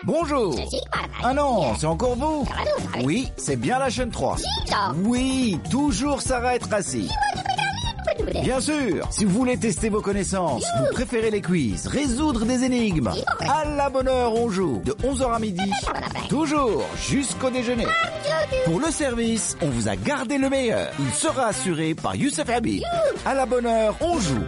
Bonjour. Ah non, c'est encore vous? Oui, c'est bien la chaîne 3. Oui, toujours Sarah et Tracy. Bien sûr, si vous voulez tester vos connaissances, vous préférez les quiz, résoudre des énigmes, à la bonne heure on joue, de 11h à midi, toujours jusqu'au déjeuner. Pour le service, on vous a gardé le meilleur. Il sera assuré par Youssef Habib. À la bonne heure, on joue.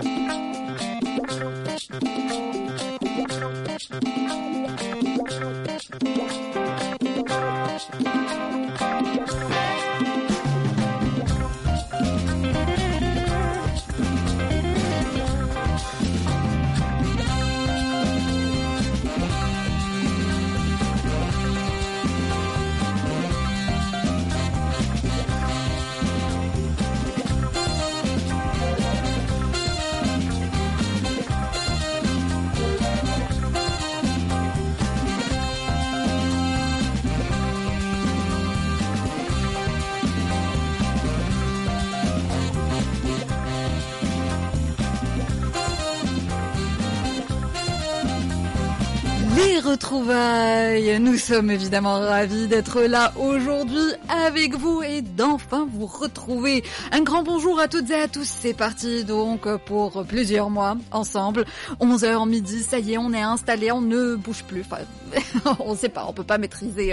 Les retrouvailles, nous sommes évidemment ravis d'être là aujourd'hui avec vous et d'enfin vous retrouver. Un grand bonjour à toutes et à tous, c'est parti donc pour plusieurs mois ensemble, 11h midi, ça y est, on est installé, on ne bouge plus, enfin, on sait pas, on peut pas maîtriser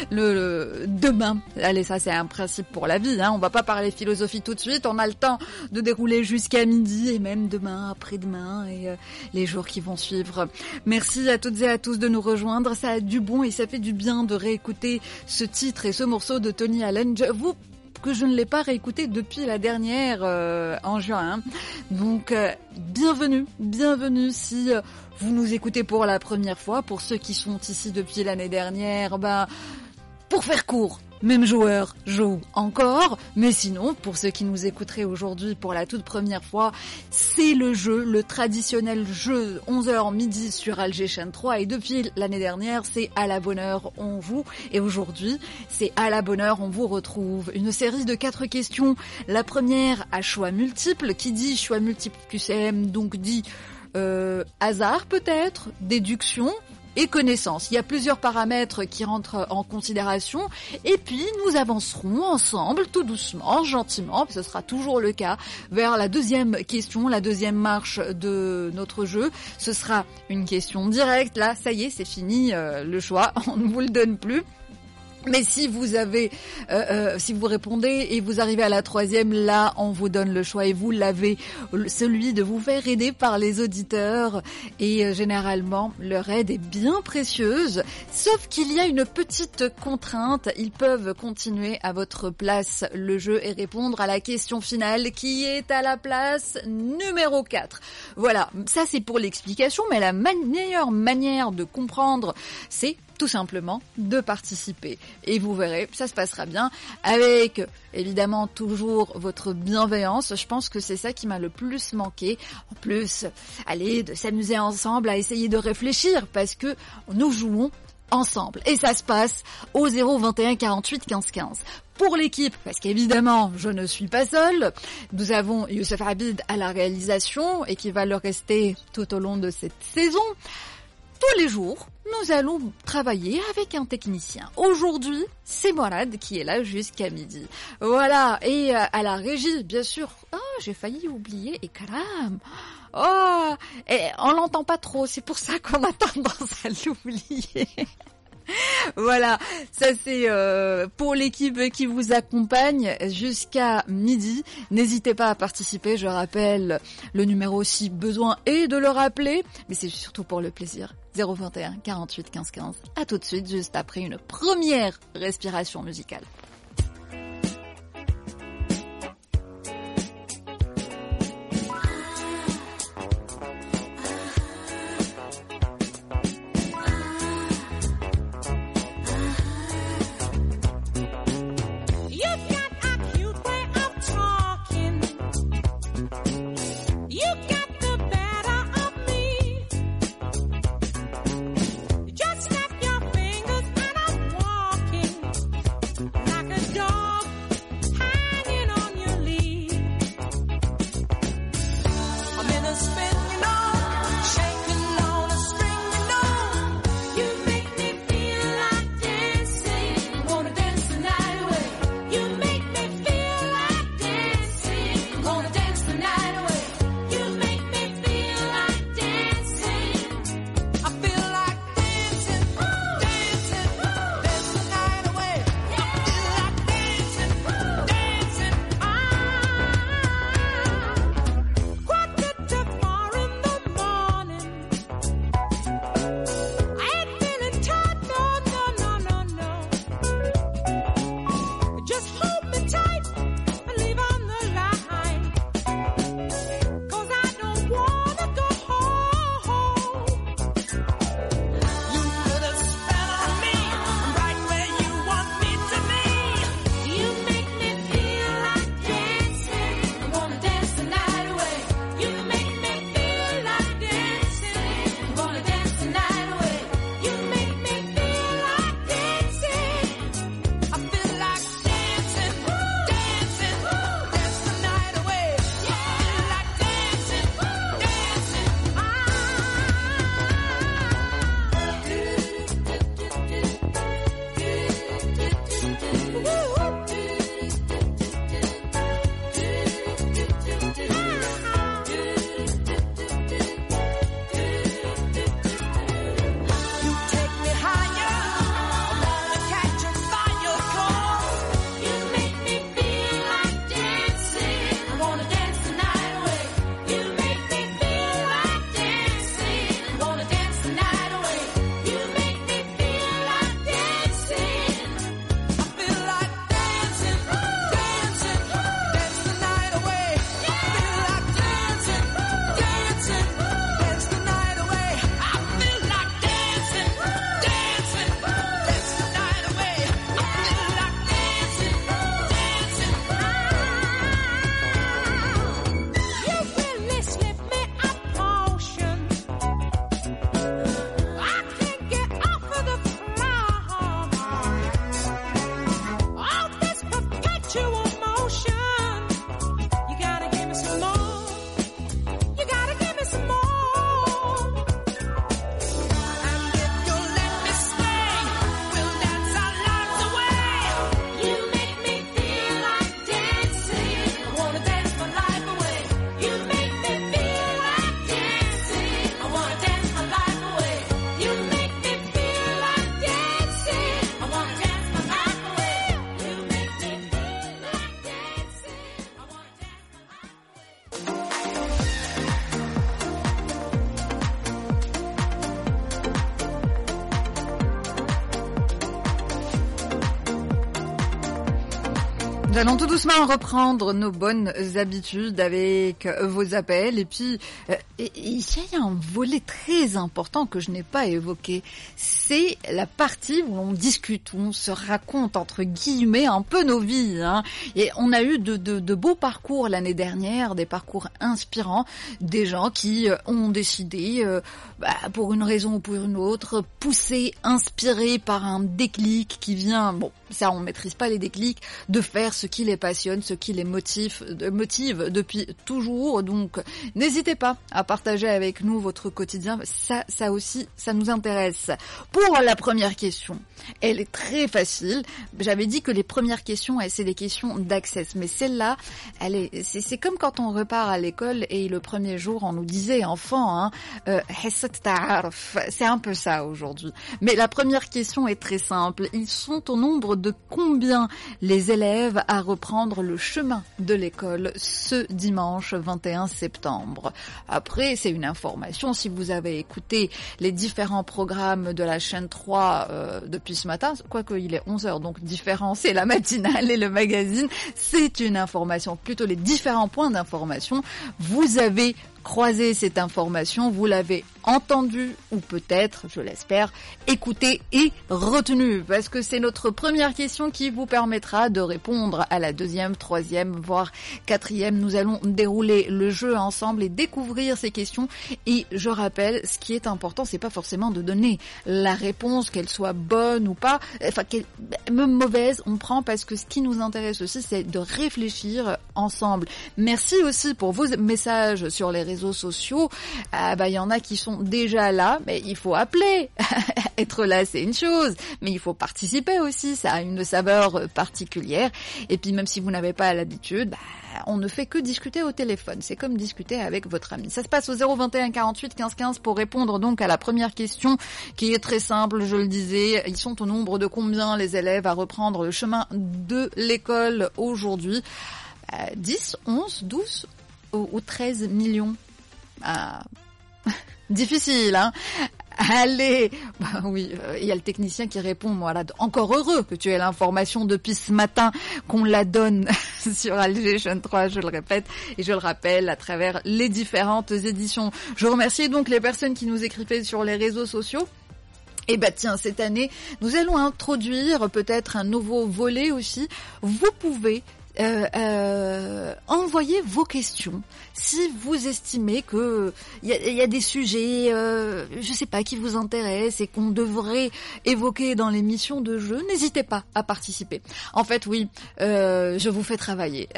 le demain. Allez, ça c'est un principe pour la vie, hein. On va pas parler philosophie tout de suite, on a le temps de dérouler jusqu'à midi et même demain, après-demain et les jours qui vont suivre. Merci à toutes et à tous de nous rejoindre, ça a du bon et ça fait du bien de réécouter ce titre et ce morceau de Tony Allen. J'avoue que je ne l'ai pas réécouté depuis la dernière en juin, hein. Donc bienvenue si vous nous écoutez pour la première fois. Pour ceux qui sont ici depuis l'année dernière, pour faire court, même joueur joue encore, mais sinon, pour ceux qui nous écouteraient aujourd'hui pour la toute première fois, c'est le jeu, le traditionnel jeu 11h midi sur Alger Chaîne 3, et depuis l'année dernière, c'est à la bonne heure on joue, et aujourd'hui, c'est à la bonne heure on vous retrouve. Une série de 4 questions, la première à choix multiples, qui dit choix multiples QCM, donc dit hasard peut-être, déduction, et connaissance. Il y a plusieurs paramètres qui rentrent en considération et puis nous avancerons ensemble tout doucement, gentiment, ce sera toujours le cas, vers la deuxième question, la deuxième marche de notre jeu. Ce sera une question directe, là ça y est, c'est fini le choix, on ne vous le donne plus. Mais si vous avez, si vous répondez et vous arrivez à la troisième, là, on vous donne le choix et vous l'avez, celui de vous faire aider par les auditeurs. Et généralement, leur aide est bien précieuse, sauf qu'il y a une petite contrainte. Ils peuvent continuer à votre place le jeu et répondre à la question finale qui est à la place numéro 4. Voilà, ça c'est pour l'explication, mais la meilleure manière de comprendre, c'est tout simplement de participer. Et vous verrez, ça se passera bien avec, évidemment, toujours votre bienveillance. Je pense que c'est ça qui m'a le plus manqué. En plus, allez, de s'amuser ensemble à essayer de réfléchir parce que nous jouons ensemble. Et ça se passe au 021 48 15 15. Pour l'équipe, parce qu'évidemment, je ne suis pas seule, nous avons Youssef Habib à la réalisation et qui va le rester tout au long de cette saison. Tous les jours, nous allons travailler avec un technicien. Aujourd'hui, c'est Mourad qui est là jusqu'à midi. Voilà, et à la régie, bien sûr. Oh, j'ai failli oublier, et caram. Oh, et on l'entend pas trop, c'est pour ça qu'on a tendance à l'oublier. Voilà, ça c'est pour l'équipe qui vous accompagne jusqu'à midi. N'hésitez pas à participer, je rappelle le numéro si besoin est de le rappeler, mais c'est surtout pour le plaisir. 021 48 15 15. À tout de suite, juste après une première respiration musicale. Like Nous allons tout doucement reprendre nos bonnes habitudes avec vos appels. Et puis, il y a un volet très important que je n'ai pas évoqué. C'est la partie où on discute, où on se raconte, entre guillemets, un peu nos vies. Hein. Et on a eu de beaux parcours l'année dernière, des parcours inspirants, des gens qui ont décidé, pour une raison ou pour une autre, poussés, inspirés par un déclic qui vient, bon, ça on maîtrise pas les déclics, de faire ce qui les passionne, ce qui les motive depuis toujours. Donc n'hésitez pas à partager avec nous votre quotidien, ça aussi, ça nous intéresse. Pour la première question, elle est très facile. J'avais dit que les premières questions, c'est des questions d'accès, mais celle-là, c'est comme quand on repart à l'école et le premier jour on nous disait enfant, c'est un peu ça aujourd'hui. Mais la première question est très simple. Ils sont au nombre de combien les élèves à reprendre le chemin de l'école ce dimanche 21 septembre. Après, c'est une information. Si vous avez écouté les différents programmes de la chaîne 3 depuis ce matin, quoique il est 11h, donc différent, c'est la matinale et le magazine, c'est une information. Plutôt les différents points d'information. Vous avez croisé cette information, vous l'avez entendu ou peut-être, je l'espère, écouté et retenu, parce que c'est notre première question qui vous permettra de répondre à la deuxième, troisième, voire quatrième. Nous allons dérouler le jeu ensemble et découvrir ces questions. Et je rappelle, ce qui est important, c'est pas forcément de donner la réponse, qu'elle soit bonne ou pas, enfin même mauvaise, on prend, parce que ce qui nous intéresse aussi, c'est de réfléchir ensemble. Merci aussi pour vos messages sur les réseaux sociaux. Il y en a qui sont déjà là, mais il faut appeler. Être là, c'est une chose, mais il faut participer aussi, ça a une saveur particulière. Et puis même si vous n'avez pas l'habitude, on ne fait que discuter au téléphone. C'est comme discuter avec votre ami. Ça se passe au 021 48 15 15 pour répondre donc à la première question qui est très simple, je le disais. Ils sont au nombre de combien les élèves à reprendre le chemin de l'école aujourd'hui? 10, 11, 12 ou 13 millions? Difficile, hein? Allez, oui, il y a le technicien qui répond, voilà, encore heureux que tu aies l'information depuis ce matin qu'on la donne sur Alger Chaîne 3, je le répète et je le rappelle à travers les différentes éditions. Je remercie donc les personnes qui nous écrivaient sur les réseaux sociaux. Et tiens, cette année, nous allons introduire peut-être un nouveau volet aussi. Vous pouvez envoyez vos questions si vous estimez que il y a des sujets je sais pas qui vous intéressent et qu'on devrait évoquer dans l'émission de jeu. N'hésitez pas à participer. En fait, oui, je vous fais travailler.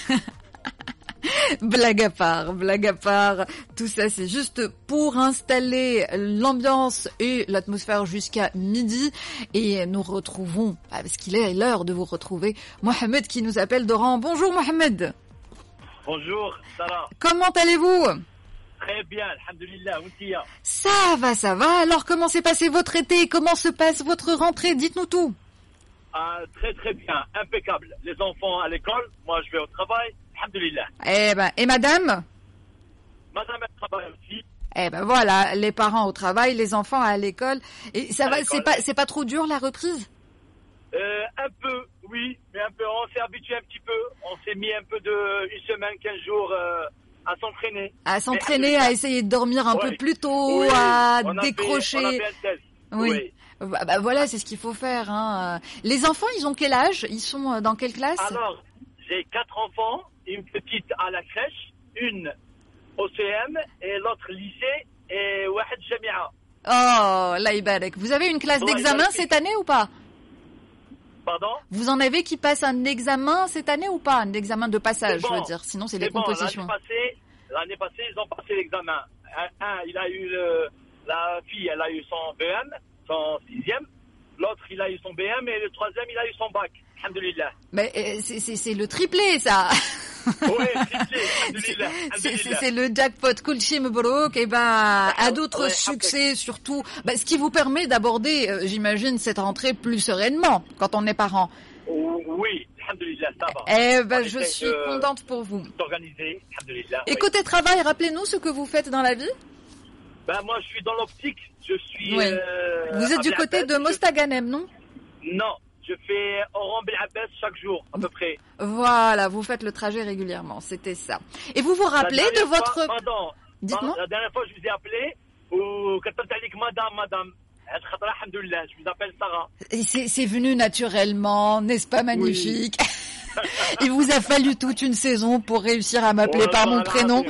Blague à part, tout ça c'est juste pour installer l'ambiance et l'atmosphère jusqu'à midi, et nous retrouvons, parce qu'il est l'heure de vous retrouver, Mohamed qui nous appelle d'Oran. Bonjour Mohamed. Bonjour Sarah. Comment allez-vous? Très bien, alhamdoulilah, Ountia. Ça va. Alors comment s'est passé votre été? Comment se passe votre rentrée? Dites-nous tout. Très très bien, impeccable. Les enfants à l'école, moi je vais au travail. Alhamdoulilah. Et madame? Madame, elle travaille aussi. Voilà, les parents au travail, les enfants à l'école. Et ça va, c'est pas trop dur la reprise? Un peu, oui, mais un peu. On s'est habitué un petit peu. On s'est mis un peu une semaine, 15 jours à s'entraîner. À s'entraîner, à essayer de dormir un peu plus tôt, à décrocher. On a fait un test. Oui. Voilà, c'est ce qu'il faut faire. Hein. Les enfants, ils ont quel âge? Ils sont dans quelle classe? Alors, j'ai 4 enfants. Une petite à la crèche, une au CM et l'autre lycée et Wahed Jamia. Oh, là Ibarek. Vous avez une classe d'examen cette année ou pas? Pardon? Vous en avez qui passent un examen cette année ou pas? Un examen de passage, je veux dire. Sinon, c'est des compositions. L'année passée, ils ont passé l'examen. Il a eu la fille, elle a eu son BM, son 6e. L'autre, il a eu son BM et le 3e, il a eu son bac. Alhamdoulilah. Mais c'est le triplé, ça. Oui, triplé. C'est le jackpot. Kulchi Mebrouk. À d'autres succès, surtout. Ce qui vous permet d'aborder, j'imagine, cette rentrée plus sereinement quand on est parent. Oui, alhamdoulilah, ça va. Je suis contente pour vous. Organisé, alhamdoulilah. Et côté travail, rappelez-nous ce que vous faites dans la vie. Moi, je suis dans l'optique. Je suis. Oui. Vous êtes du côté de Mostaganem, non? Non, je fais Oran Ben Abbas chaque jour, à peu près. Voilà, vous faites le trajet régulièrement, c'était ça. Et vous vous rappelez de votre... Dites-moi. La dernière fois, je vous ai appelé, ou madame. Je vous appelle Sarah. C'est venu naturellement, n'est-ce pas magnifique? Oui. Il vous a fallu toute une saison pour réussir à m'appeler par mon prénom.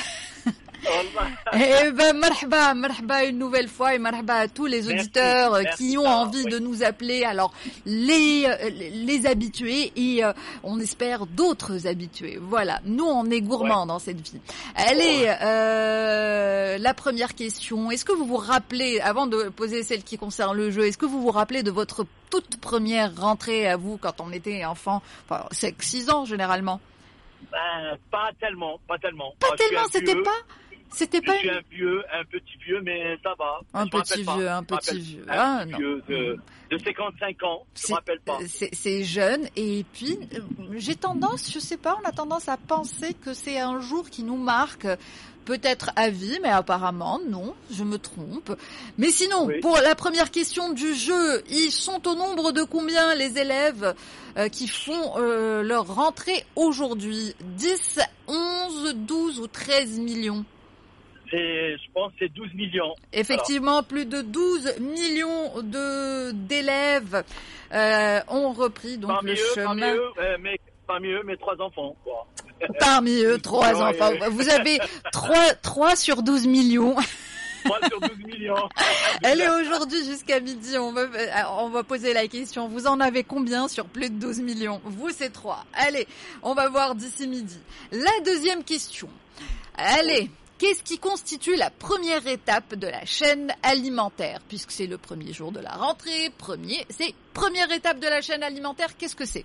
Eh ben, marhaba une nouvelle fois et marhaba à tous les auditeurs qui ont envie de nous appeler. Alors, les habitués et on espère d'autres habitués. Voilà, nous on est gourmands dans cette vie. Allez, la première question. Est-ce que vous vous rappelez, avant de poser celle qui concerne le jeu, est-ce que vous vous rappelez de votre toute première rentrée à vous quand on était enfant? Enfin, 6 ans généralement. Pas tellement. Pas tellement, c'était pas... C'était pas un petit vieux, mais ça va. Un petit vieux. Un vieux de 55 ans, je me rappelle pas. C'est jeune, et puis j'ai tendance, je sais pas, on a tendance à penser que c'est un jour qui nous marque, peut-être à vie, mais apparemment non, je me trompe. Mais sinon, oui. Pour la première question du jeu, ils sont au nombre de combien les élèves qui font leur rentrée aujourd'hui? 10, 11, 12 ou 13 millions? Je pense que c'est 12 millions. Effectivement, alors. Plus de 12 millions d'élèves ont repris donc le chemin. Parmi eux, mes 3 enfants, quoi. Parmi eux, 3 enfants. Vous avez 3 sur 12 millions. 3 sur 12 millions. Elle est aujourd'hui jusqu'à midi. On va poser la question. Vous en avez combien sur plus de 12 millions? Vous, c'est 3. Allez, on va voir d'ici midi. La deuxième question. Allez. Qu'est-ce qui constitue la première étape de la chaîne alimentaire? Puisque c'est le premier jour de la rentrée, première étape de la chaîne alimentaire, qu'est-ce que c'est?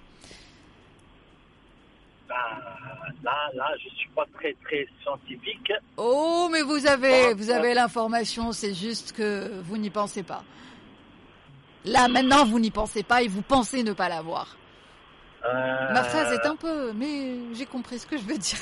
Là, je suis pas très scientifique. Oh, mais vous avez l'information, c'est juste que vous n'y pensez pas. Là, maintenant, vous n'y pensez pas et vous pensez ne pas l'avoir. Ma phrase est un peu... Mais j'ai compris ce que je veux dire.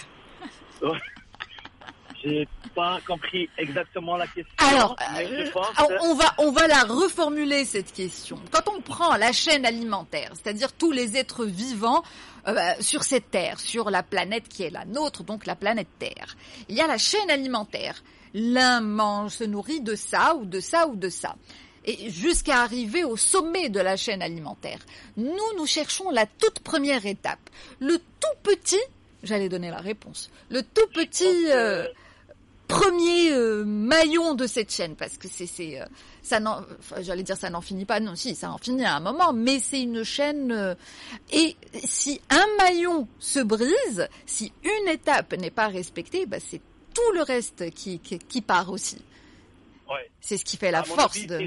J'ai pas compris exactement la question. Alors, on va la reformuler cette question. Quand on prend la chaîne alimentaire, c'est-à-dire tous les êtres vivants sur cette terre, sur la planète qui est la nôtre, donc la planète Terre, il y a la chaîne alimentaire. L'un se nourrit de ça ou de ça ou de ça. Et jusqu'à arriver au sommet de la chaîne alimentaire. Nous cherchons la toute première étape. Le tout petit, j'allais donner la réponse, le tout petit... premier maillon de cette chaîne, parce que ça n'en finit pas, non, si, ça en finit à un moment, mais c'est une chaîne, et si un maillon se brise, si une étape n'est pas respectée, c'est tout le reste qui part aussi. Ouais. C'est ce qui fait la force de...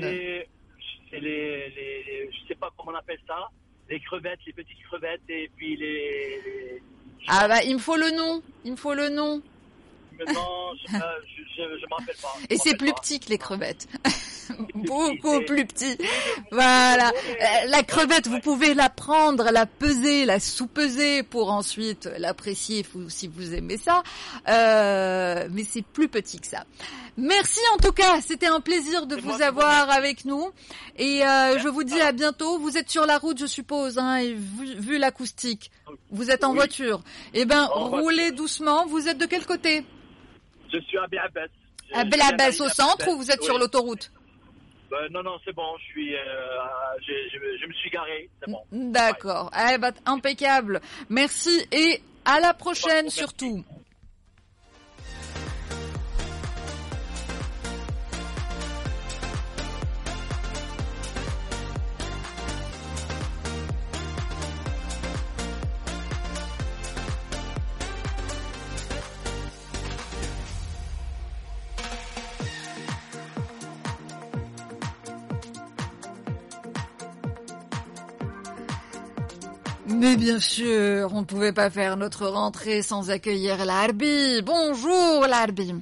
je sais pas comment on appelle ça, les crevettes, les petites crevettes, et puis les... il me faut le nom. Non, je m'en rappelle pas. Et c'est plus petit que les crevettes. Beaucoup plus petit. Voilà. La crevette, vous pouvez la prendre, la peser, la sous-peser pour ensuite l'apprécier si vous aimez ça. Mais c'est plus petit que ça. Merci en tout cas. C'était un plaisir de vous avoir avec nous. Et je vous dis à bientôt. Vous êtes sur la route, je suppose, et vu l'acoustique. Vous êtes en voiture. Eh ben, roulez doucement. Vous êtes de quel côté? Je suis à Béabès. À Béabès au centre ou vous êtes sur l'autoroute? Non, c'est bon, je me suis garé, c'est bon. D'accord, impeccable. Merci et à la prochaine surtout. Mais bien sûr, on ne pouvait pas faire notre rentrée sans accueillir l'Arbi. Bonjour l'Arbi.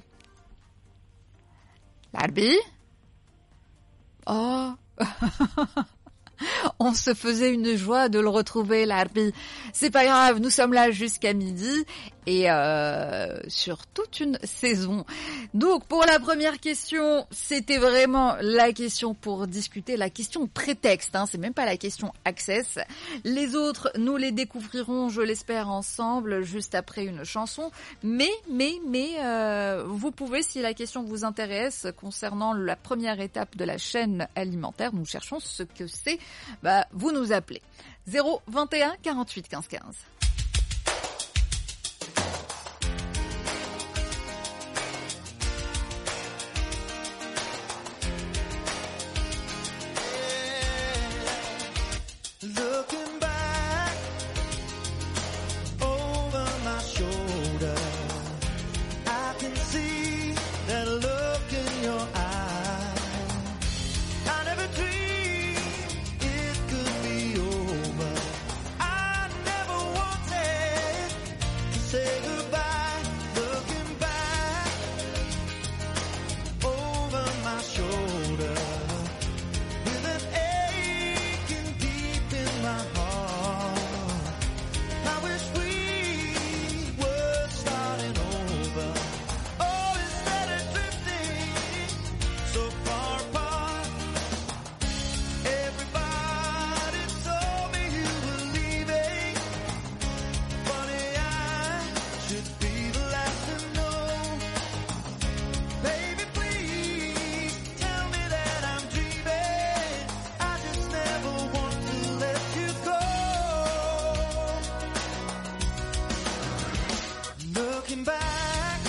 L'Arbi? Oh. On se faisait une joie de le retrouver, l'Arbi. C'est pas grave, nous sommes là jusqu'à midi et sur toute une saison. Donc pour la première question, c'était vraiment la question pour discuter, la question prétexte, hein, c'est même pas la question access. Les autres, nous les découvrirons, je l'espère, ensemble juste après une chanson. Mais vous pouvez, si la question vous intéresse concernant la première étape de la chaîne alimentaire, nous cherchons ce que c'est, vous nous appelez 0 21 48 15 15. Looking back over my shoulder, I can see that look in your eye. I never dreamed it could be over. I never wanted to say goodbye. Looking back over my shoulder, with an aching deep in my heart, I wish we were starting over. Oh, instead of drifting so far apart. Everybody told me you were leaving. Funny, I should be the last to know. Baby, please tell me that I'm dreaming. I just never want to let you go. Looking back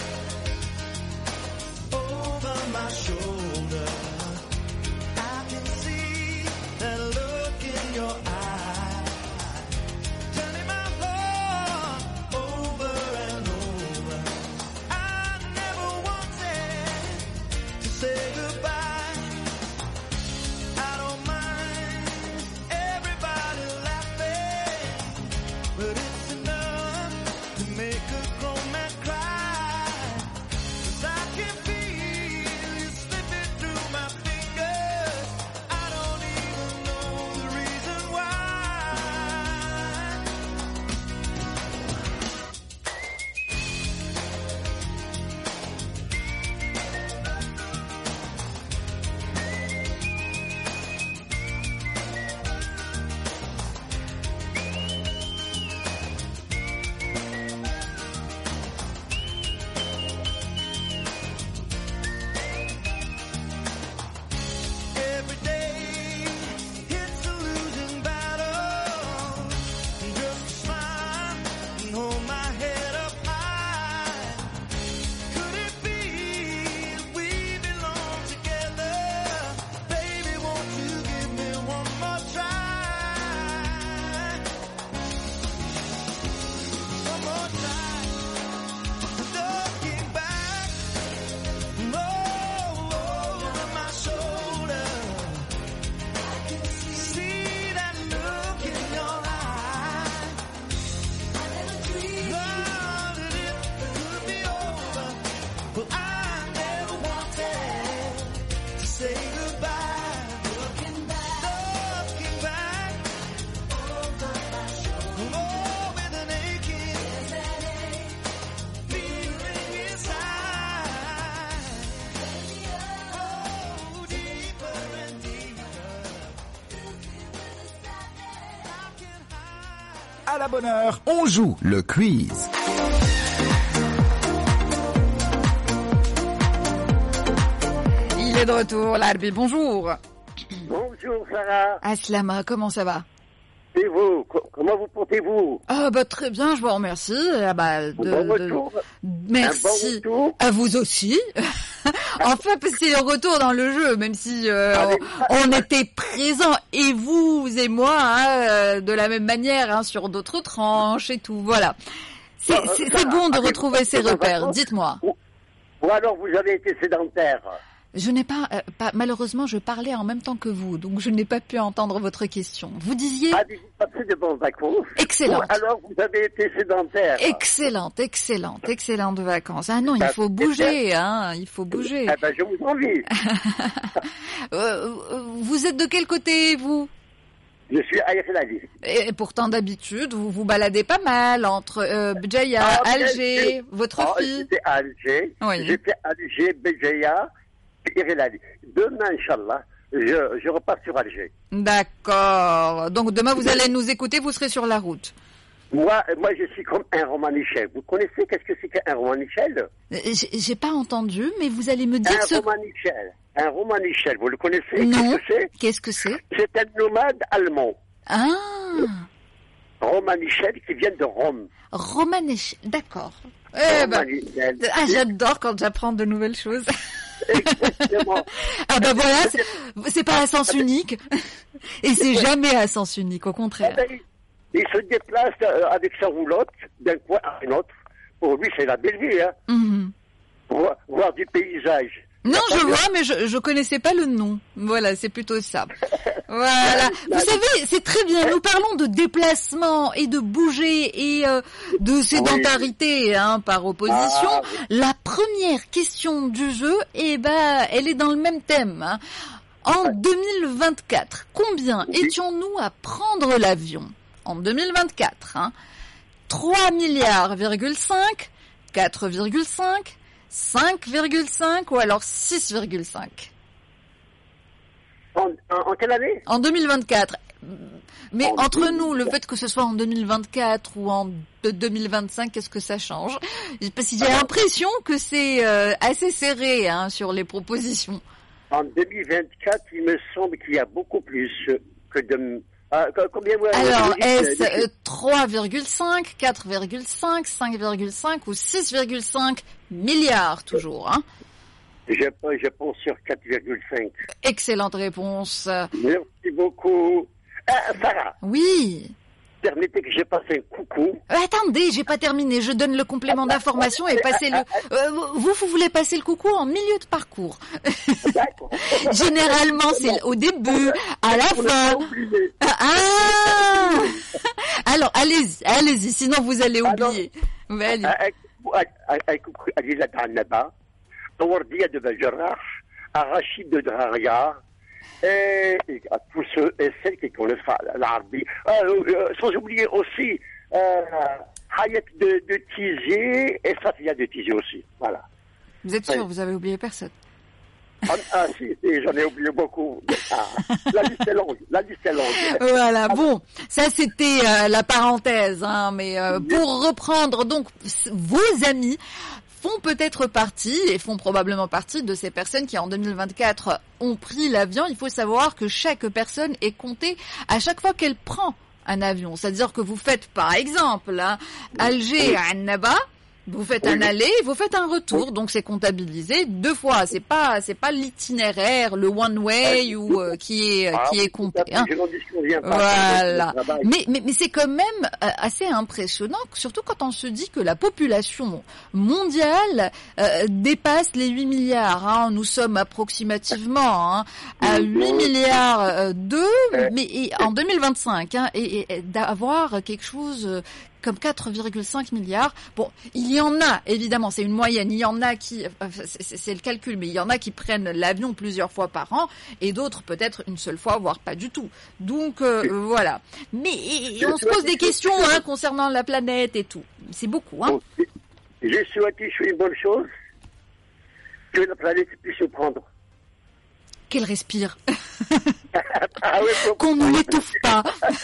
over my shoulder, I can see that look in your eye, turning my heart over and over. I never wanted to say goodbye. I don't mind everybody laughing, but it's enough to make a grown man cry. 'Cause I can feel you slipping through my fingers. I don't even know the reason why. Every day it's a losing battle. Just smile and hold my head up high. Could it be we belong together? Baby, won't you give me one more try? One more try. Looking back over my shoulder, I can see that look in your eye. I never dreamed that it could be over. Well, I never wanted to say goodbye. Looking back over my shoulder, oh, with an aching feeling inside. Oh, deeper and deeper. I can hide. À la bonne heure, on joue le quiz. Il est de retour, l'Arbi, bonjour. Bonjour Sarah, Aslama, comment ça va? et vous, comment vous portez-vous? Très bien, je vous remercie. Bon retour. Merci. Un bon retour. À vous aussi. Enfin, parce que c'est le retour dans le jeu, même si on était présents, et vous et moi, hein, de la même manière, hein, sur d'autres tranches et tout. Voilà. C'est bon de retrouver ces repères. Dites-moi. Ou alors vous avez été sédentaire? Je n'ai pas, malheureusement, je parlais en même temps que vous, donc je n'ai pas pu entendre votre question. Vous disiez? Avez-vous passé de bons vacances? Excellente. Ou alors vous avez été sédentaire? Excellente vacances. Ah non, il faut bouger, hein, il faut bouger. Eh ben, je vous envie. Vous êtes de quel côté, vous? Je suis à Irlande. Et pourtant, d'habitude, vous vous baladez pas mal entre Béjaïa, Alger, votre fille. J'étais à Alger. Oui. J'ai fait Alger, Béjaïa, Irlande. Demain, Inch'Allah, je repars sur Alger. D'accord. Donc demain, vous allez nous écouter, vous serez sur la route. Moi, je suis comme un romanichel. Vous connaissez qu'est-ce que c'est qu'un romanichel? J'ai pas entendu, mais vous allez me dire Un romanichel, vous le connaissez? Non. Qu'est-ce que c'est? C'est un nomade allemand. Ah. Romanichel qui vient de Rome. Romanichel, d'accord. Romanichel. J'adore quand j'apprends de nouvelles choses. Exactement. Ah bah voilà, c'est pas à sens unique. Et c'est jamais à sens unique, au contraire. Il se déplace avec sa roulotte d'un coin à un autre. Pour lui, c'est la belle vie, hein. Mm-hmm. Voir du paysage. Non, je vois, mais je connaissais pas le nom. Voilà, c'est plutôt ça. Voilà. Vous savez, c'est très bien. Nous parlons de déplacement et de bouger et de sédentarité, par opposition. Ah, oui. La première question du jeu, elle est dans le même thème. Hein. En 2024, combien étions-nous à prendre l'avion? En 2024, 3 milliards,5, 4,5, 5,5 ou alors 6,5? En quelle année? En 2024. Mais entre nous, le fait que ce soit en 2024 ou en 2025, qu'est-ce que ça change? Parce que j'ai l'impression que c'est assez serré sur les propositions. En 2024, il me semble qu'il y a beaucoup plus que de... combien alors, est-ce 3,5, 4,5, 5,5 ou 6,5 milliards toujours, Je pense sur 4,5. Excellente réponse. Merci beaucoup. Sarah. Oui. Permettez que je passe un coucou. Attendez, j'ai pas terminé. Je donne le complément d'information et passez le... vous voulez passer le coucou en milieu de parcours. D'accord. Généralement, c'est au début, à la fin. Ah. Alors, allez-y, sinon vous allez oublier. Allez. Un coucou à Lila Dhanaba, à Wardia de Belgerach, à Rachid de Draria, et à tous ceux et celles qui connaissent l'Arabie. Sans oublier aussi Hayek de Tizier et Safia de Tizier aussi. Voilà. Vous êtes sûr, vous avez oublié personne? Si, j'en ai oublié beaucoup. La liste est longue. Voilà, bon, ça c'était la parenthèse, mais pour reprendre, donc, vos amis font peut-être partie et font probablement partie de ces personnes qui en 2024 ont pris l'avion. Il faut savoir que chaque personne est comptée à chaque fois qu'elle prend un avion. C'est-à-dire que vous faites par exemple Alger à Annaba, vous faites un aller, vous faites un retour, donc c'est comptabilisé 2 fois. C'est pas l'itinéraire, le one way ou qui est compté. Voilà. Mais c'est quand même assez impressionnant, surtout quand on se dit que la population mondiale dépasse les 8 milliards. Nous sommes approximativement à 8 milliards 2, mais en 2025, et d'avoir quelque chose comme 4,5 milliards. Bon, il y en a, évidemment, c'est une moyenne, il y en a qui, c'est le calcul, mais il y en a qui prennent l'avion plusieurs fois par an, et d'autres peut-être une seule fois, voire pas du tout. Donc, voilà. Mais on se pose des questions concernant la planète et tout. C'est beaucoup, J'ai souhaité une bonne chose, que la planète puisse se prendre. Qu'elle respire. Qu'on ne l'étouffe pas.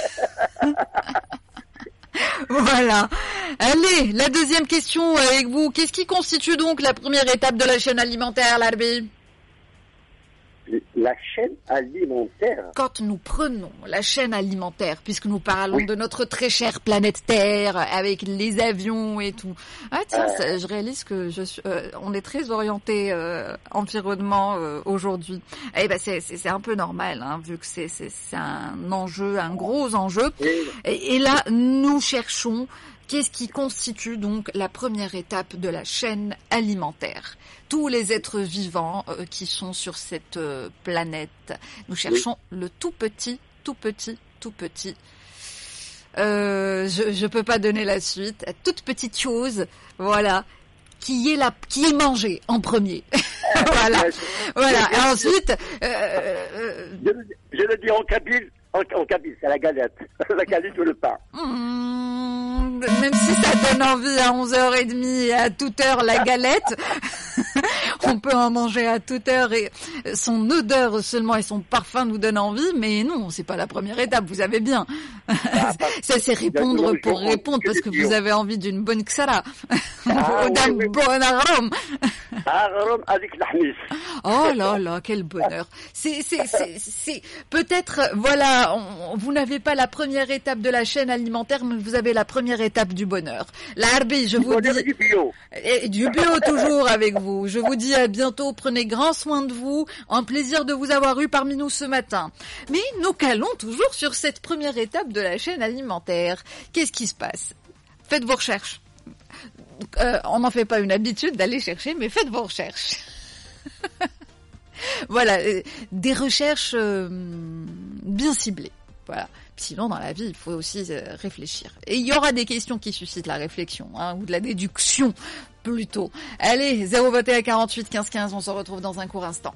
Voilà. Allez, la deuxième question avec vous. Qu'est-ce qui constitue donc la première étape de la chaîne alimentaire, Larbi? La chaîne alimentaire. Quand nous prenons la chaîne alimentaire, puisque nous parlons de notre très chère planète Terre, avec les avions et tout. Ah tiens, je réalise que on est très orienté environnement aujourd'hui. Eh ben c'est un peu normal, vu que c'est un enjeu, un gros enjeu. Et là, nous cherchons qu'est-ce qui constitue donc la première étape de la chaîne alimentaire. Tous les êtres vivants qui sont sur cette planète. Nous cherchons le tout petit. Je peux pas donner la suite. Toute petite chose, voilà, qui est mangée en premier. Voilà. Et ensuite, je le dis en kabyle. En Kabylie, c'est la galette. La galette ou le pain. Même si ça donne envie à 11h30 et à toute heure la galette, on peut en manger à toute heure et son odeur seulement et son parfum nous donne envie, mais non, c'est pas la première étape, vous savez bien. Ça c'est répondre pour répondre parce que vous avez envie d'une bonne ksara ou d'un bon arôme. Arôme avec l'ahmis. Oh là là, quel bonheur. C'est peut-être, voilà, vous n'avez pas la première étape de la chaîne alimentaire, mais vous avez la première étape du bonheur. L'arbi, je vous dis... Du bio. Et du bio toujours avec vous. Je vous dis à bientôt, prenez grand soin de vous. Un plaisir de vous avoir eu parmi nous ce matin. Mais nous calons toujours sur cette première étape de la chaîne alimentaire. Qu'est-ce qui se passe? Faites vos recherches. On n'en fait pas une habitude d'aller chercher, mais faites vos recherches. Voilà, des recherches bien ciblées. Voilà. Sinon, dans la vie, il faut aussi réfléchir. Et il y aura des questions qui suscitent la réflexion, ou de la déduction, plutôt. Allez, 021 48 15 15, on se retrouve dans un court instant.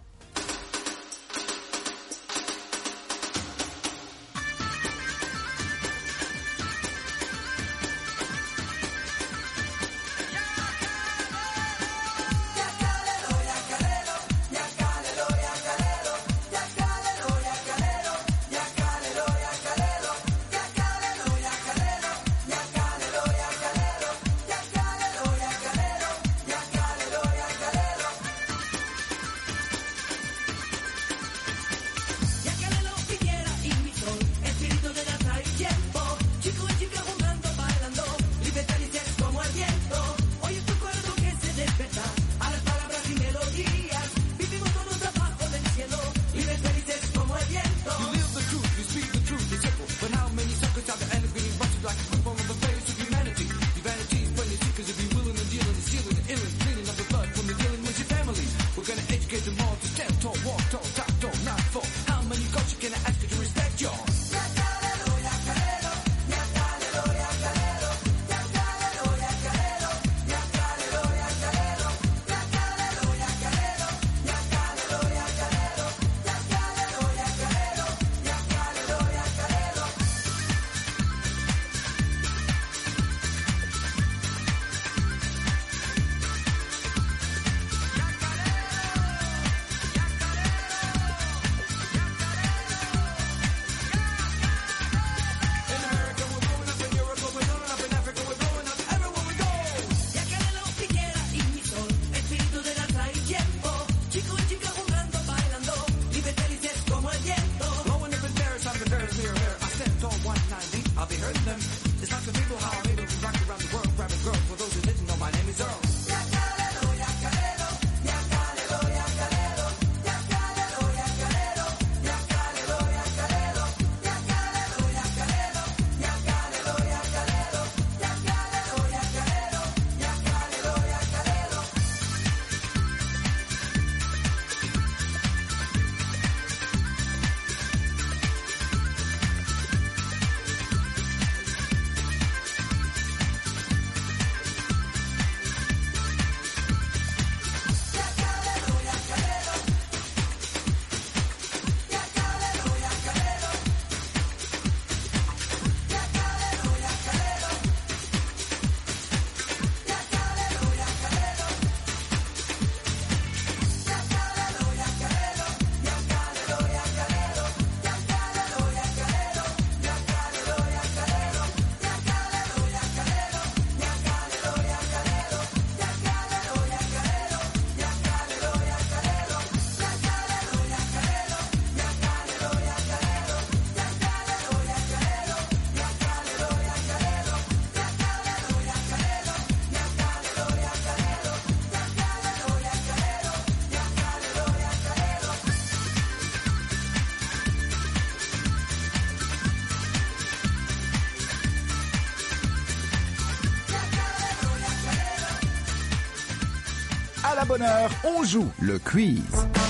À la bonne heure, on joue le quiz.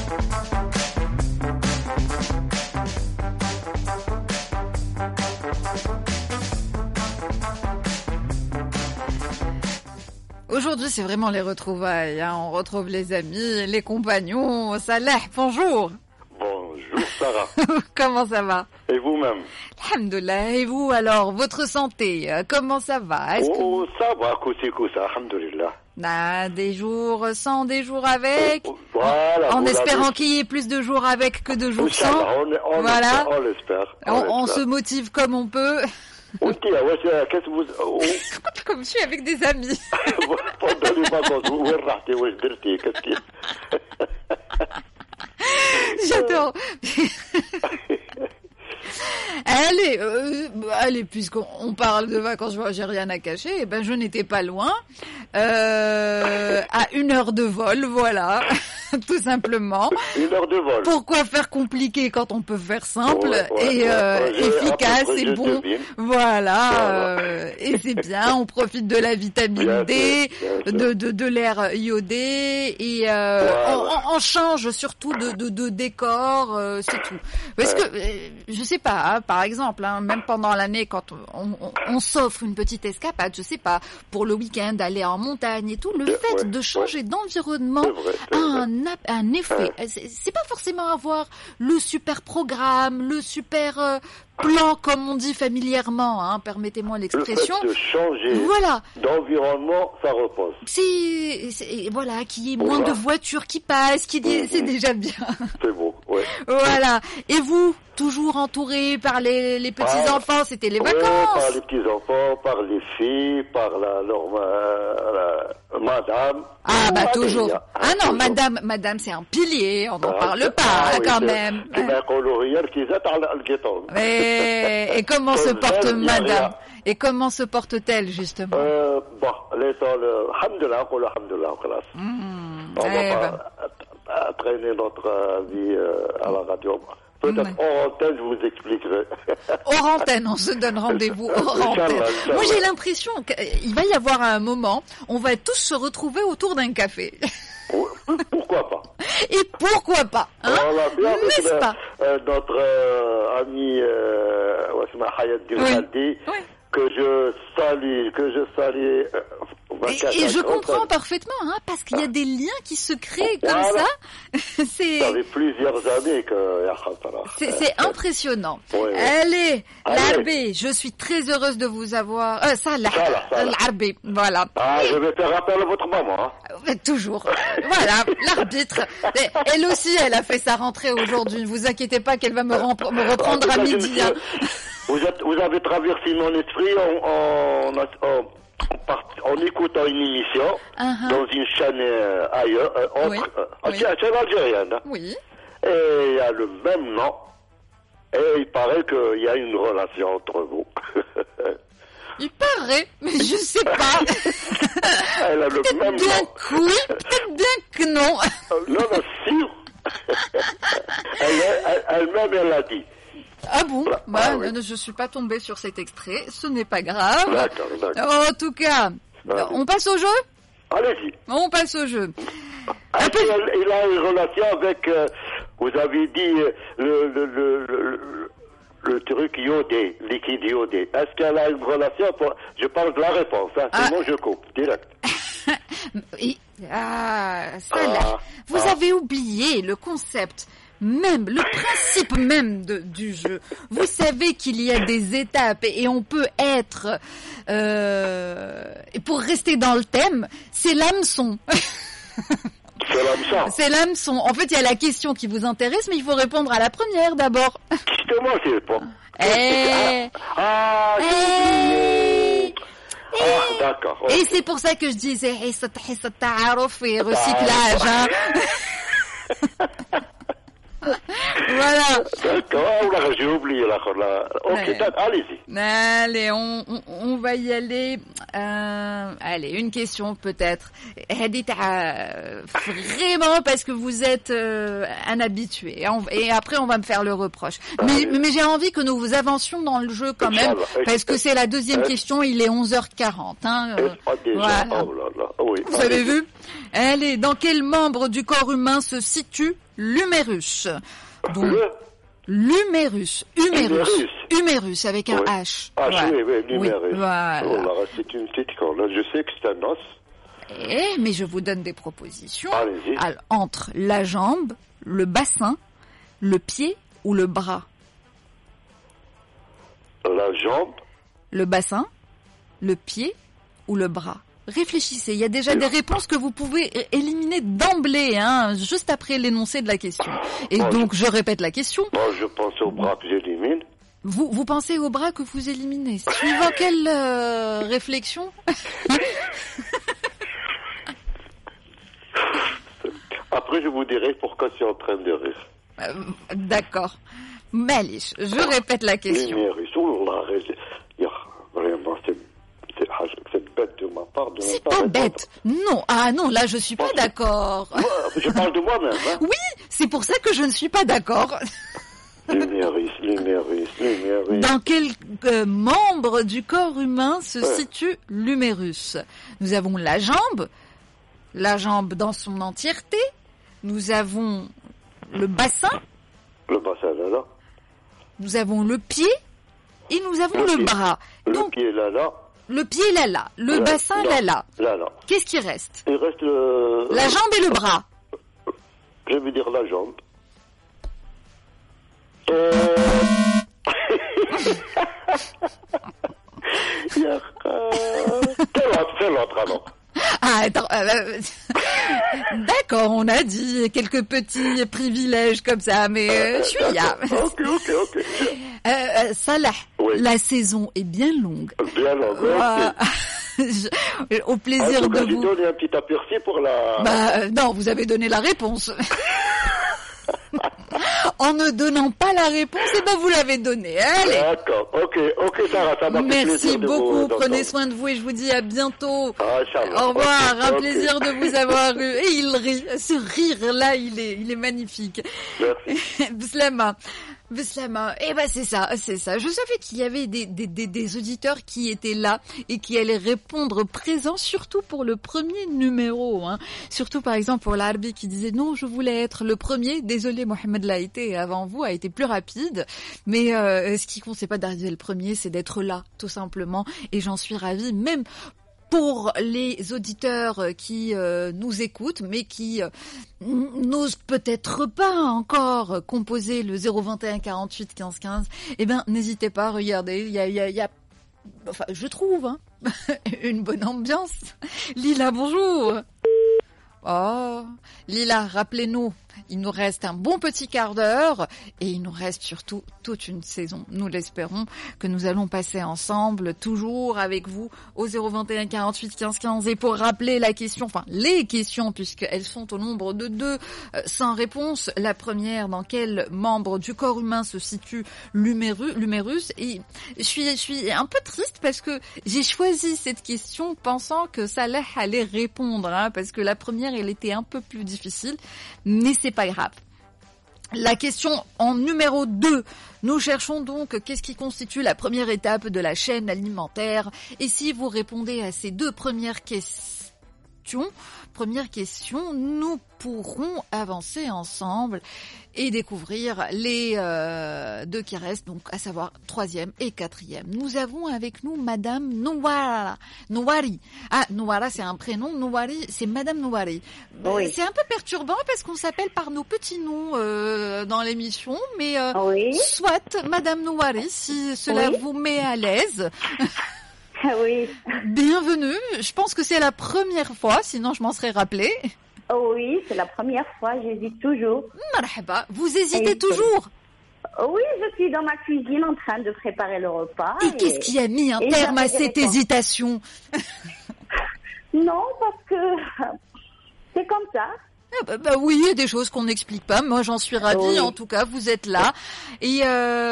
Aujourd'hui, c'est vraiment les retrouvailles. On retrouve les amis, les compagnons. Salah, bonjour. Bonjour. Sarah. Comment ça va? Et vous-même? Alhamdoulilah. Et vous, alors, votre santé, comment ça va? Est-ce Oh, ça va, koussi koussa, alhamdoulilah. des jours sans, des jours avec, Voilà. en vous espérant l'avez- qu'il y ait plus de jours avec que de jours sans. Inch'Allah, on Voilà. l'espère. On se motive comme on peut. Qu'est-ce que vous... Comme je suis avec des amis. pendant les vacances, وين رحتي واش درتي qu'est-ce qui... J'adore. Allez, puisqu'on parle de vacances, j'ai rien à cacher, eh ben je n'étais pas loin, à 1 heure de vol, voilà, tout simplement. 1 heure de vol. Pourquoi faire compliqué quand on peut faire simple Ouais, et efficace après, et je bon. devine. Voilà, et c'est bien, on profite de la vitamine Bien D, sûr, bien sûr. de l'air iodé et on change surtout de décor, c'est tout. Parce que je sais pas, hein, par exemple, hein, même pendant l'année quand on s'offre une petite escapade, je sais pas, pour le week-end aller en montagne et tout, le fait de changer d'environnement C'est vrai. a un effet. C'est pas forcément avoir le super programme, le super plan, comme on dit familièrement, hein, permettez-moi Le l'expression. fait de changer Voilà. d'environnement, ça repose. Voilà, qu'il y ait moins de voitures qui passent, c'est déjà bien. C'est beau, ouais. Voilà. Et vous, toujours entouré par les petits enfants, c'était les Ouais, vacances. par les petits-enfants, par les filles, par la madame. Ah bah Madame, toujours. Ah non, toujours. madame, c'est un pilier, on n'en parle Ah, pas oui, quand c'est- même. كما يقولوا هي الكيزات على القيطون. Et comment se porte Jeune, y a madame? rien. Et comment se porte-t-elle justement? Bon, alhamdoulilah, نقولوا alhamdoulilah, خلاص. On eh va pas traîner notre vie à la radio. Peut-être hors antenne, je vous expliquerai. Hors antenne, on se donne rendez-vous hors Inch'Allah, antenne. Inch'Allah. Moi j'ai l'impression qu'il va y avoir un moment, on va tous se retrouver autour d'un café. Pourquoi pas? Et pourquoi pas, hein? On va bien avec N'est-ce pas? notre ami Hayat Oui. Dilhaldi, Oui. que je salue. Et je comprends parfaitement, hein, parce qu'il y a des liens qui se créent comme Voilà. ça. Ça fait plusieurs années que ya khatara. C'est impressionnant. Ouais. Allez, Allez. l'Arbé, je suis très heureuse de vous avoir. Salah, Salah. l'Arbé, voilà. Ah, je vais faire appel à votre maman. Hein. Toujours. Voilà, l'arbitre. Elle aussi, elle a fait sa rentrée aujourd'hui. Ne vous inquiétez pas qu'elle va me reprendre à En tout cas, je me midi. suis- hein. Vous avez traversé mon esprit en écoutant une émission dans une chaîne ailleurs, Oui. Oui. chaîne algérienne. Hein. Oui. Et il y a le même nom. Et il paraît qu'il y a une relation entre vous. Il paraît, mais je sais pas. Elle a le Peut-être même bien nom. que oui, peut-être bien que non. Non, sûr. Elle-même, elle l'a dit. Ah bon? Ah oui. Je suis pas tombée sur cet extrait. Ce n'est pas grave. D'accord. En tout cas, Vas-y. on passe au jeu? Allez-y. On passe au jeu. Est-ce qu'il a une relation avec, vous avez dit, le truc iodé, liquide iodé. Est-ce qu'elle a une relation Je parle de la réponse, hein, sinon je coupe, direct. Salah, vous avez oublié le concept même, le principe même du jeu. Vous savez qu'il y a des étapes et on peut être... et pour rester dans le thème, c'est l'hameçon. C'est l'hameçon. C'est l'hameçon. En fait, il y a la question qui vous intéresse, mais il faut répondre à la première d'abord. C'est moi qui réponds. Eh. Ah, j'ai oublié. Ah, d'accord. Et c'est pour ça que je disais hissat ta'aruf et recyclage. Hein. Voilà. D'accord, j'ai oublié là. Ok, Ouais. allez-y. Allez, on va y aller. Allez, une question peut-être. Hadith, vraiment parce que vous êtes un habitué. Et après, on va me faire le reproche. Mais j'ai envie que nous vous avancions dans le jeu quand même, Inch'Allah. parce que c'est la deuxième question. Il est 11h40. Hein, Déjà, voilà. oh là là, oui. Vous avez vu? Allez, dans quel membre du corps humain se situe l'humérus? Donc, l'humérus. Humérus avec un Oui. H. Ah, Voilà. oui, l'humérus. Voilà. Oh là, c'est une petite corde. Là, je sais que c'est un os. Mais je vous donne des propositions. Allez-y. Alors, entre la jambe, le bassin, le pied ou le bras? La jambe. Le bassin, le pied ou le bras? Réfléchissez, il y a déjà des réponses que vous pouvez éliminer d'emblée, hein, juste après l'énoncé de la question. Et donc, je répète la question. Moi, je pense au bras que j'élimine. Vous pensez au bras que vous éliminez. Suivant quelle réflexion? Après, je vous dirai pourquoi je suis en train de rire. D'accord. Malish, je répète la question. Vraiment, c'est bête de ma part. C'est pas bête. Non, non, là je suis pas d'accord. Je parle de moi-même. Hein. Oui, c'est pour ça que je ne suis pas d'accord. L'humérus. Dans quel membre du corps humain se situe l'humérus? Nous avons la jambe dans son entièreté. Nous avons le bassin. Le bassin, là. Nous avons le pied et nous avons le bras. Le pied, là. Le pied, là. Le bassin, là. Qu'est-ce qui reste? Il reste la jambe et le bras. Je vais dire la jambe. C'est l'autre alors. Ah, attends, d'accord, on a dit quelques petits privilèges comme ça, mais je suis là. Ok. Salah, la saison est bien longue. Bien longue, Au plaisir de vous. J'ai donné un petit aperçu pour la... non, vous avez donné la réponse. En ne donnant pas la réponse, vous l'avez donnée. Allez. D'accord, ok, Sarah, ça m'a fait plaisir. Merci beaucoup, prenez soin de vous et je vous dis à bientôt. Inch'Allah. Au revoir, un plaisir de vous avoir eu. Et il rit, ce rire-là, il est magnifique. Merci. Bislama, c'est ça. Je savais qu'il y avait des auditeurs qui étaient là et qui allaient répondre présents, surtout pour le premier numéro, hein. Surtout par exemple pour l'Arbi qui disait non, je voulais être le premier. Désolé, Mohamed l'a été avant vous, a été plus rapide. Mais ce qui compte, c'est pas d'arriver le premier, c'est d'être là, tout simplement. Et j'en suis ravie, même pour les auditeurs qui nous écoutent, mais qui n'osent peut-être pas encore composer le 021 48 15 15, n'hésitez pas, regardez, il y a enfin, je trouve, hein, une bonne ambiance. Lila, bonjour. Oh, Lila, rappelez-nous, il nous reste un bon petit quart d'heure et il nous reste surtout toute une saison. Nous l'espérons que nous allons passer ensemble, toujours avec vous, au 021 48 15 15. Et pour rappeler la question, enfin les questions, puisqu'elles sont au nombre de 2 sans réponse. La première, dans quel membre du corps humain se situe l'humérus? Et je suis un peu triste parce que j'ai choisi cette question pensant que Salah allait répondre, hein, parce que la première, elle était un peu plus difficile, mais c'est pas grave. La question en numéro 2. Nous cherchons donc qu'est-ce qui constitue la première étape de la chaîne alimentaire. Et si vous répondez à ces 2 premières questions, nous pourrons avancer ensemble et découvrir les 2 qui restent, donc à savoir 3e et 4e. Nous avons avec nous Madame Nouari. Ah, Nouara, c'est un prénom. Nouari, c'est Madame Nouari. Oui. C'est un peu perturbant parce qu'on s'appelle par nos petits noms dans l'émission, mais soit Madame Nouari, si cela vous met à l'aise. Oui. Bienvenue. Je pense que c'est la première fois, sinon je m'en serais rappelé. Oui, c'est la première fois, j'hésite toujours. Marhaba, vous hésitez toujours? Oui, je suis dans ma cuisine en train de préparer le repas. Et qu'est-ce qui a mis un terme à cette hésitation? Non, parce que c'est comme ça. Oui, il y a des choses qu'on n'explique pas. Moi, j'en suis ravie. Oui. En tout cas, vous êtes là. Et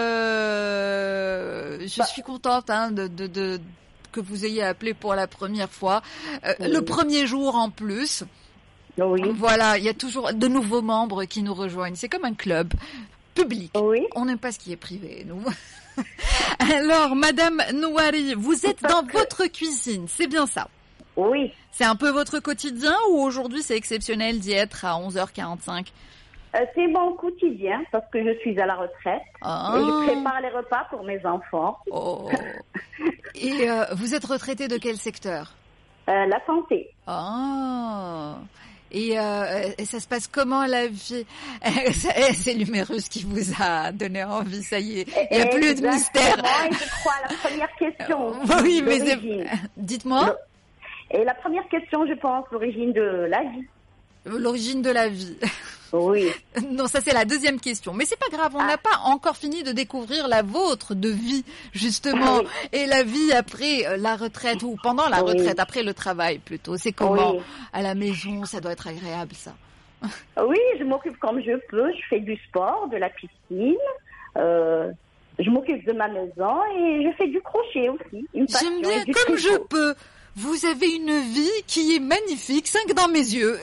je suis contente que vous ayez appelé pour la première fois. Le premier jour en plus. Oui. Voilà, il y a toujours de nouveaux membres qui nous rejoignent. C'est comme un club public. Oui. On n'aime pas ce qui est privé, nous. Alors, Madame Nouari, vous êtes dans votre cuisine, c'est bien ça? Oui. C'est un peu votre quotidien ou aujourd'hui c'est exceptionnel d'y être à 11h45? C'est mon quotidien parce que je suis à la retraite. Et je prépare les repas pour mes enfants. Oh. Et vous êtes retraité de quel secteur? La santé. Ah. Et ça se passe comment la vie? C'est l'humérus qui vous a donné envie, ça y est. Il n'y a plus de mystère. Et je crois à la première question. Oui, mais dites-moi. Et la première question, je pense, l'origine de la vie. L'origine de la vie. Oui. Non, ça c'est la deuxième question. Mais c'est pas grave, on n'a pas encore fini de découvrir la vôtre de vie, justement. Et la vie après la retraite, ou pendant la retraite, après le travail plutôt. C'est comment? À la maison, ça doit être agréable, ça. Oui, je m'occupe comme je peux. Je fais du sport, de la piscine. Je m'occupe de ma maison et je fais du crochet aussi. J'aime bien, comme je peux. Vous avez une vie qui est magnifique, 5 dans mes yeux.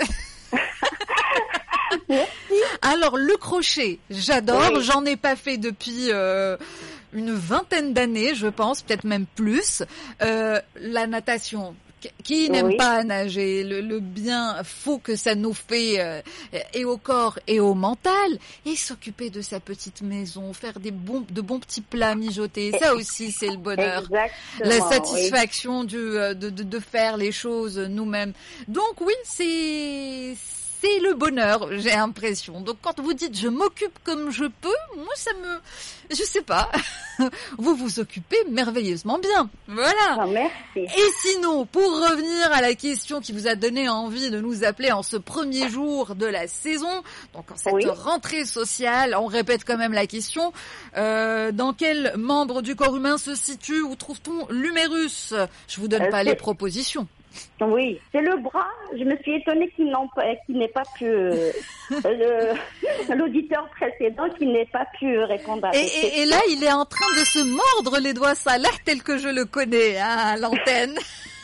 Merci. Alors, le crochet, j'adore. J'en ai pas fait depuis une vingtaine d'années, je pense, peut-être même plus. La natation. Qui n'aime pas nager? Le bien fou que ça nous fait et au corps et au mental. Et s'occuper de sa petite maison, faire de bons petits plats mijotés. Ça aussi, c'est le bonheur. Exactement, la satisfaction de faire les choses nous-mêmes. Donc oui, c'est le bonheur, j'ai l'impression. Donc quand vous dites je m'occupe comme je peux, moi je sais pas. Vous vous occupez merveilleusement bien. Voilà. Oh, merci. Et sinon, pour revenir à la question qui vous a donné envie de nous appeler en ce premier jour de la saison, donc en cette rentrée sociale, on répète quand même la question, dans quel membre du corps humain se situe, où trouve-t-on l'humérus? Je vous donne pas les propositions. Oui, c'est le bras. Je me suis étonnée qu'il n'ait pas pu, l'auditeur précédent, qu'il n'ait pas pu répondre à cette question. Et là, il est en train de se mordre les doigts Salah tel que je le connais à l'antenne.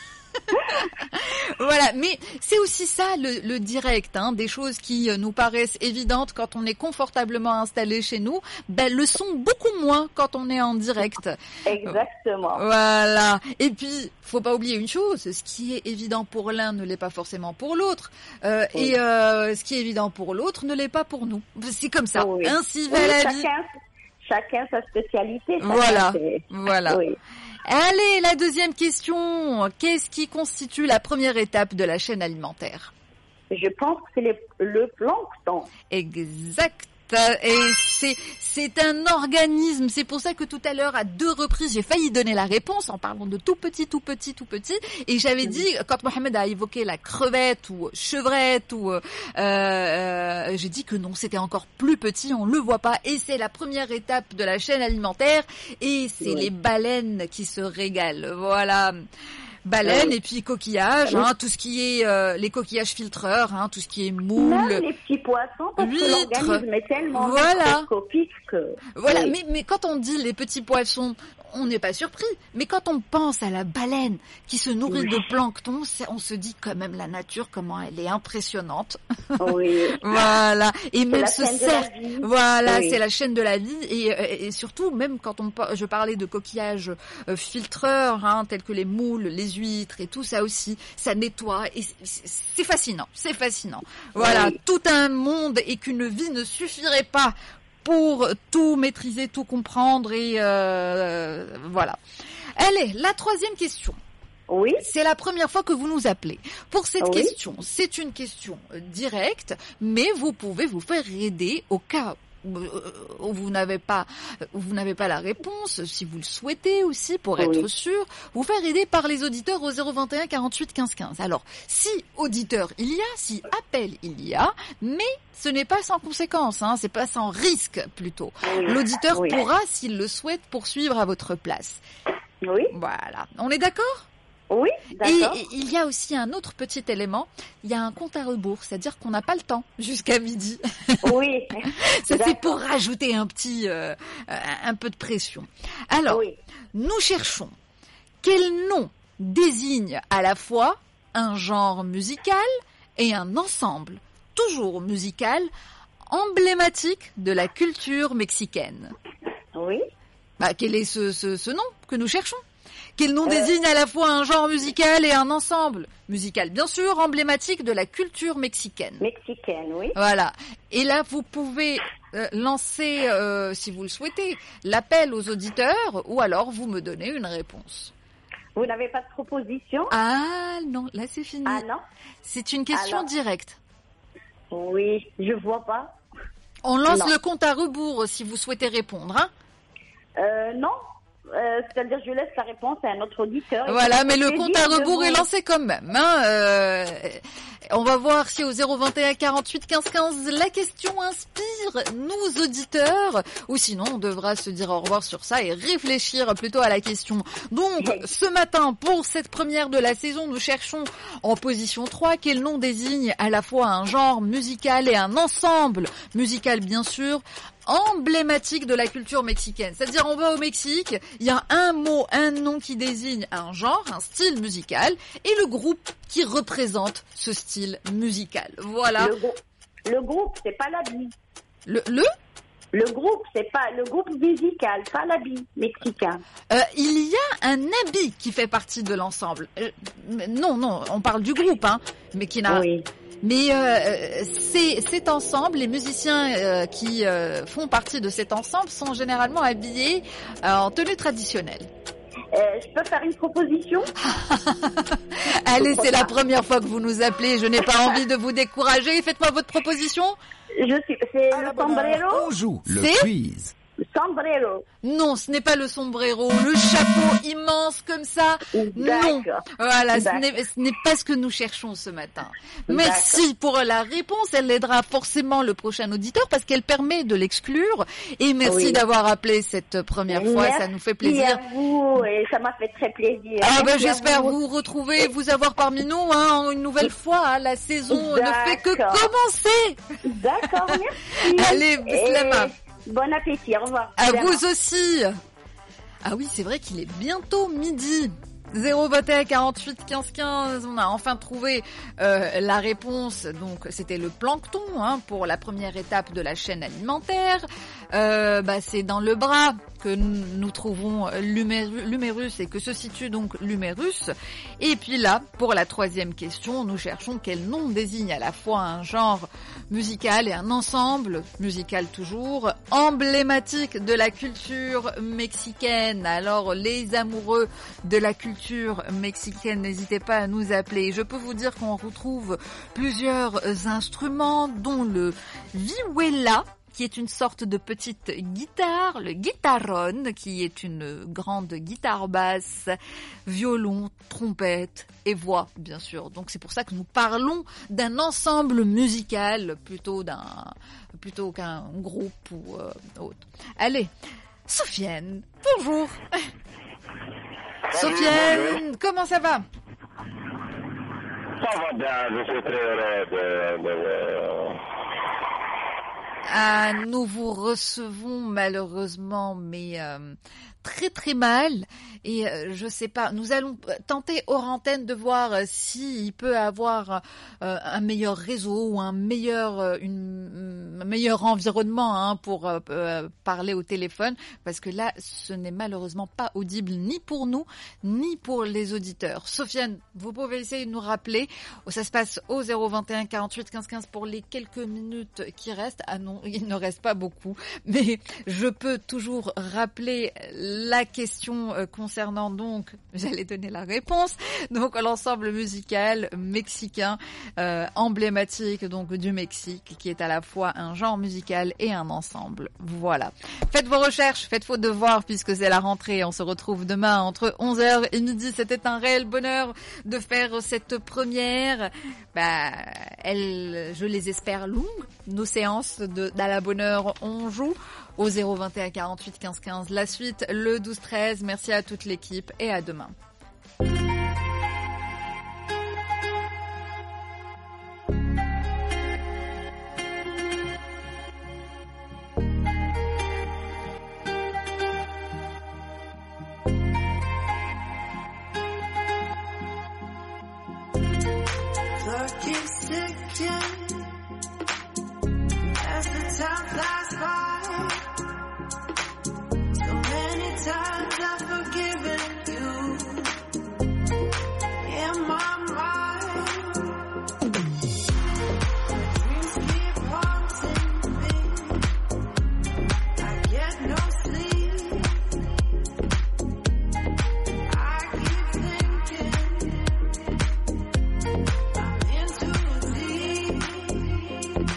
Voilà, mais c'est aussi ça le direct, des choses qui nous paraissent évidentes quand on est confortablement installé chez nous, le sont beaucoup moins quand on est en direct. Exactement. Voilà. Et puis, faut pas oublier une chose, ce qui est évident pour l'un ne l'est pas forcément pour l'autre, et ce qui est évident pour l'autre ne l'est pas pour nous. C'est comme ça. Ainsi va la vie. Chacun sa spécialité. Voilà. Oui. Allez, la deuxième question. Qu'est-ce qui constitue la première étape de la chaîne alimentaire? Je pense que c'est le plancton. Exact. Et c'est un organisme. C'est pour ça que tout à l'heure, à 2 reprises, j'ai failli donner la réponse en parlant de tout petit. Et j'avais dit, quand Mohamed a évoqué la crevette ou chevrette, j'ai dit que non, c'était encore plus petit, on le voit pas. Et c'est la première étape de la chaîne alimentaire. Et c'est les baleines qui se régalent. Voilà. Baleines et puis coquillages, tout ce qui est les coquillages filtreurs, tout ce qui est moule, même les petits poissons, parce que l'organisme est tellement microscopique que... Voilà, mais quand on dit les petits poissons, on n'est pas surpris. Mais quand on pense à la baleine qui se nourrit de plancton, on se dit quand même la nature, comment elle est impressionnante. Oui. Voilà. Et même se sert. Voilà, c'est la chaîne de la vie. Et surtout, même quand je parlais de coquillages filtreurs, tels que les moules, les huîtres et tout ça aussi, ça nettoie. Et c'est fascinant. C'est fascinant. Voilà. Tout un monde et qu'une vie ne suffirait pas pour tout maîtriser, tout comprendre et voilà. Allez, la troisième question. Oui. C'est la première fois que vous nous appelez. Pour cette question, c'est une question directe, mais vous pouvez vous faire aider au cas où vous n'avez pas la réponse, si vous le souhaitez aussi, pour être sûr, vous faire aider par les auditeurs au 021 48 15 15. Alors, si auditeur il y a, si appel il y a, mais ce n'est pas sans conséquence, c'est pas sans risque plutôt. L'auditeur pourra, s'il le souhaite, poursuivre à votre place. Oui. Voilà. On est d'accord ? Oui, d'accord. Et il y a aussi un autre petit élément, il y a un compte à rebours, c'est-à-dire qu'on n'a pas le temps jusqu'à midi. Oui. Ça c'est pour rajouter un peu de pression. Alors, nous cherchons quel nom désigne à la fois un genre musical et un ensemble, toujours musical, emblématique de la culture mexicaine. Oui. Quel est ce nom que nous cherchons ? Quel nom désigne à la fois un genre musical et un ensemble musical, bien sûr, emblématique de la culture mexicaine. Mexicaine, oui. Voilà. Et là, vous pouvez lancer, si vous le souhaitez, l'appel aux auditeurs ou alors vous me donnez une réponse. Vous n'avez pas de proposition ? Ah non, là c'est fini. Ah non ? C'est une question directe. Oui, je vois pas. On lance Non. le compte à rebours si vous souhaitez répondre. Hein. Non. C'est-à-dire, je laisse la réponse à un autre auditeur. Voilà, mais le C'est compte à dit de rebours vous- est lancé quand même. Hein. On va voir si au 021 48 15 15 la question inspire nos auditeurs, ou sinon on devra se dire au revoir sur ça et réfléchir plutôt à la question. Donc ce matin, pour cette première de la saison, nous cherchons en position 3 quel nom désigne à la fois un genre musical et un ensemble musical bien sûr, emblématique de la culture mexicaine. C'est-à-dire on va au Mexique, il y a un mot, un nom qui désigne un genre, un style musical, et le groupe qui représente ce style musical. Voilà. Le groupe, c'est pas l'habit. Le Le groupe, c'est pas le groupe musical, pas l'habit mexicain. il y a un habit qui fait partie de l'ensemble. Non, on parle du groupe, hein, mais qui n'a... Oui. Mais cet ensemble, les musiciens qui font partie de cet ensemble sont généralement habillés en tenue traditionnelle. Je peux faire une proposition? Allez, c'est la première fois que vous nous appelez. Je n'ai pas envie de vous décourager. Faites-moi votre proposition. C'est le sombrero? On joue le C'est quiz. Sombrero. Non, ce n'est pas le sombrero, le chapeau immense comme ça. Non. D'accord. Voilà, ce D'accord. n'est pas ce que nous cherchons ce matin. Merci pour la réponse. Elle aidera forcément le prochain auditeur parce qu'elle permet de l'exclure. Et merci Oui. d'avoir appelé cette première fois. Ça nous fait plaisir. Merci à vous et ça m'a fait très plaisir. Ah ben Merci à j'espère vous. vous retrouver, vous avoir parmi nous hein, une nouvelle fois. Hein, la saison ne fait que D'accord. commencer. D'accord, merci. Allez, bislama. Bon appétit, au revoir. À Bislama. vous aussi. Ah oui, c'est vrai qu'il est bientôt midi. 021 48 15 15, on a enfin trouvé la réponse. Donc c'était le plancton hein, pour la première étape de la chaîne alimentaire. C'est dans le bras que nous trouvons l'humérus et que se situe donc l'humérus. Et puis là, pour la troisième question, nous cherchons quel nom désigne à la fois un genre musical et un ensemble musical toujours emblématique de la culture mexicaine. Alors les amoureux de la culture mexicaine, n'hésitez pas à nous appeler. Je peux vous dire qu'on retrouve plusieurs instruments dont le vihuela, qui est une sorte de petite guitare, le guitarron, qui est une grande guitare basse, violon, trompette et voix, bien sûr. Donc c'est pour ça que nous parlons d'un ensemble musical plutôt qu'un groupe ou autre. Allez, Sofiane, bonjour. Salut, Sofiane, bonjour. comment ça va? Ça va bien, je suis très heureux Ah, nous vous recevons malheureusement, mais très très mal. Et je sais pas, nous allons tenter hors antenne de voir s'il peut avoir un meilleur réseau ou un meilleur environnement hein, pour parler au téléphone, parce que là, ce n'est malheureusement pas audible ni pour nous ni pour les auditeurs. Sofiane, vous pouvez essayer de nous rappeler. Ça se passe au 021 48 15 15 pour les quelques minutes qui restent. Ah non, il ne reste pas beaucoup, mais je peux toujours rappeler la question concernant donc, j'allais donner la réponse, donc l'ensemble musical mexicain emblématique donc du Mexique, qui est à la fois un genre musical et un ensemble. Voilà. Faites vos recherches, faites vos devoirs puisque c'est la rentrée. On se retrouve demain entre 11h et midi. C'était un réel bonheur de faire cette première. Je les espère longues, nos séances d'à la bonne heure. On joue au 021 48 15 15. La suite, le 12 13. Merci à toute l'équipe et à demain. Clock keeps ticking as the time flies by. So many times I've forgiven you in my mind. Dreams keep haunting me. I get no sleep. I keep thinking I'm in too deep.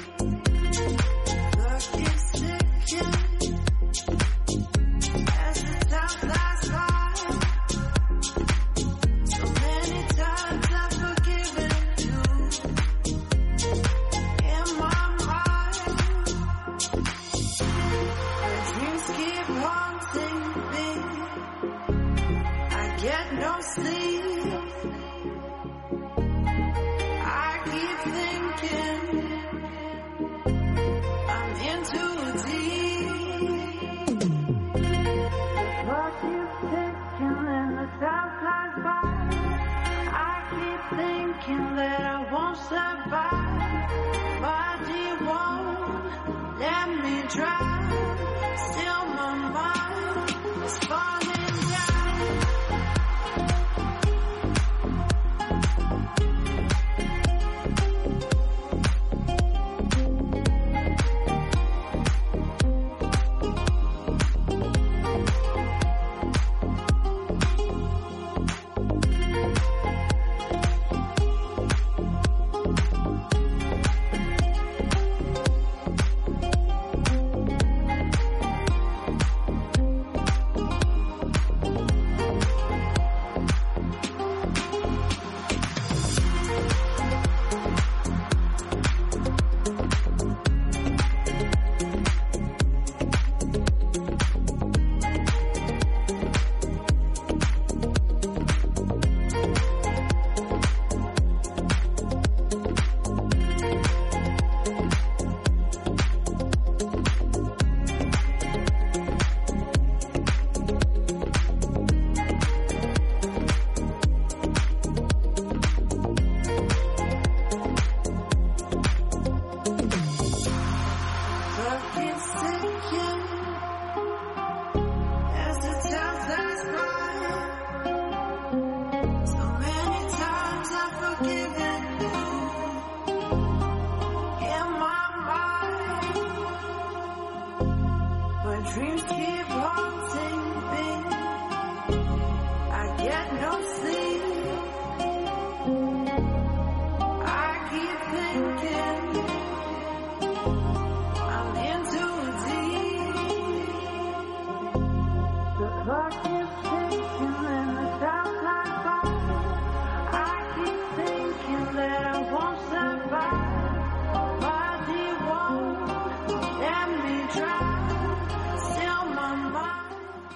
I can't